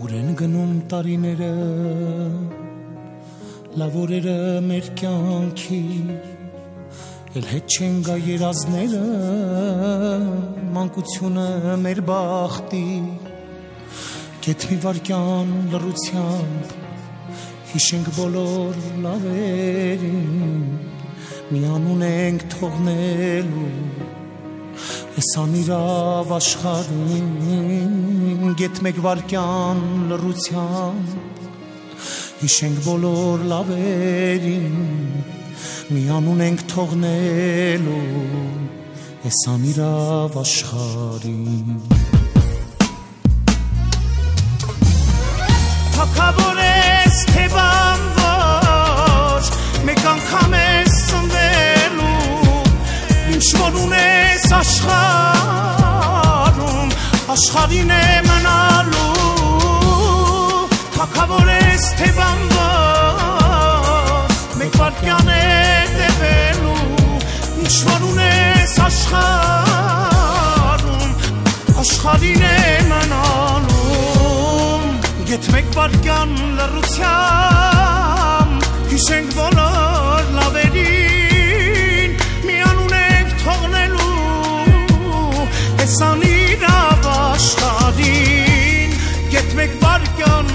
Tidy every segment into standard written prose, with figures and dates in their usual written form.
Ուրեն գնում տարիները լավ օրերը մեր կյանքի էլ հետ չեն գա երազները մանկությունը մեր բախտի կետ մի վարկյան լռությամբ հիշենք բոլոր լավերին մի անուն ենք թողնելու Ես անիրավ աշխարհին գետ մեկ վարկյան լռությամբ հիշենք բոլոր լավերին մի անուն ենք թողնելու Ես անիրավ աշխարհին Թագավոր ես թե բանվոր մեկ անգամ ես ծնվելու Ինչ որ ունես աշխարհում աշխարհին է մնալու Թագավոր ես թե բանվոր մեկ վարկյան է տևելու Ինչ որ ունես աշխարհում աշխարհին է մնալու Գետ մեկ վարկյան լռությամբ հիշենք բոլոր լավերին մի անուն ենք թողնելու Ես անիրավ աշխարհին Գետ մեկ վարկյան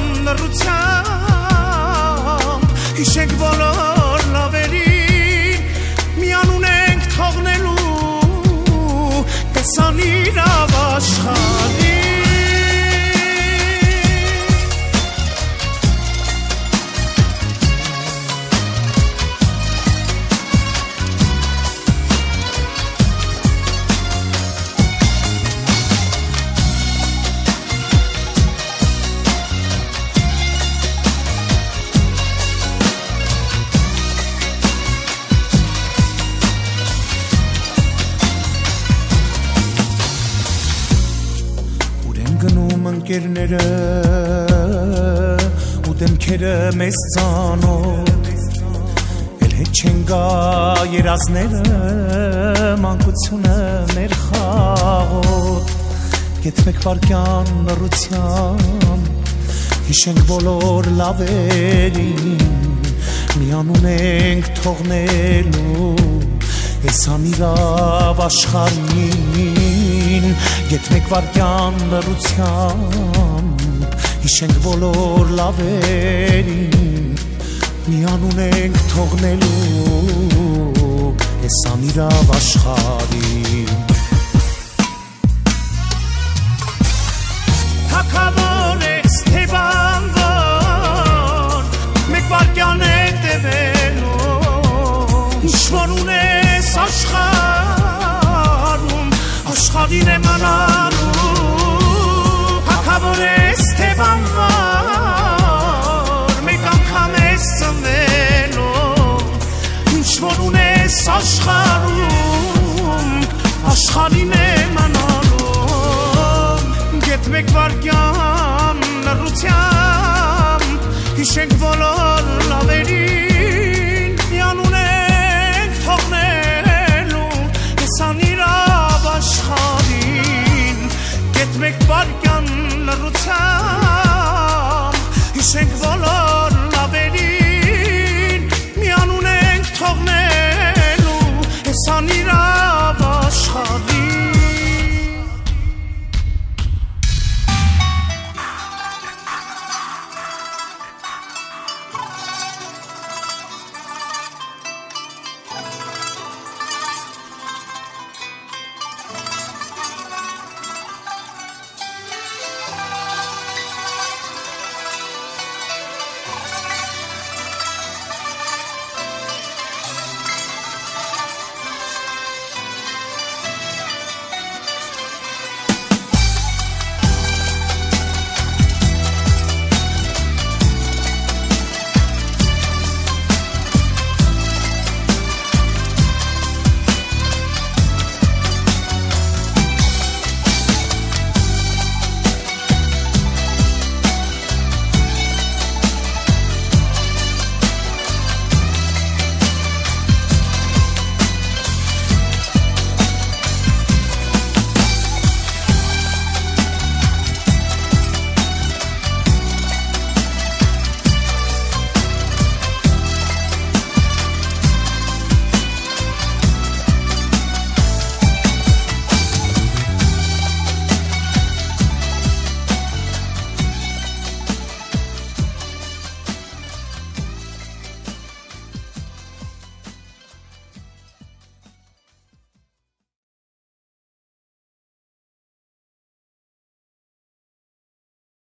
լռությամբ հիշենք բոլոր լավերին մի անուն ենք թողնելու Ես անիրավ աշխարհին ընկերները ու դեմքերը մեզ ծանոթ էլ հետ չեն գա երազները մանկությունը մեր խաղոտ գետ մեկ վարկյան լռությամբ հիշենք բոլոր լավերին մի անուն ենք թողնելու Ես անիրավ աշխարհին Գետ մեկ վարկյան լռությամբ հիշենք բոլոր լավերին մի անուն ենք թողնելու Ես անիրավ աշխարհին Թագավոր ես թե բանվոր մեկ վարկյան է տևելու Ինչ որ ունես աշխարհում աշխարհին է մնալու Թագավոր ես թե բանվոր մեկ անգամ ես ծնվելու Ինչ որ ունես աշխարհում աշխարհին է մնալու Գետ մեկ վարկյան լռությամբ հիշենք բոլոր լավերին մի անուն ենք թողնելու Ես անիրավ աշխարհին Գետ մեկ վարկյան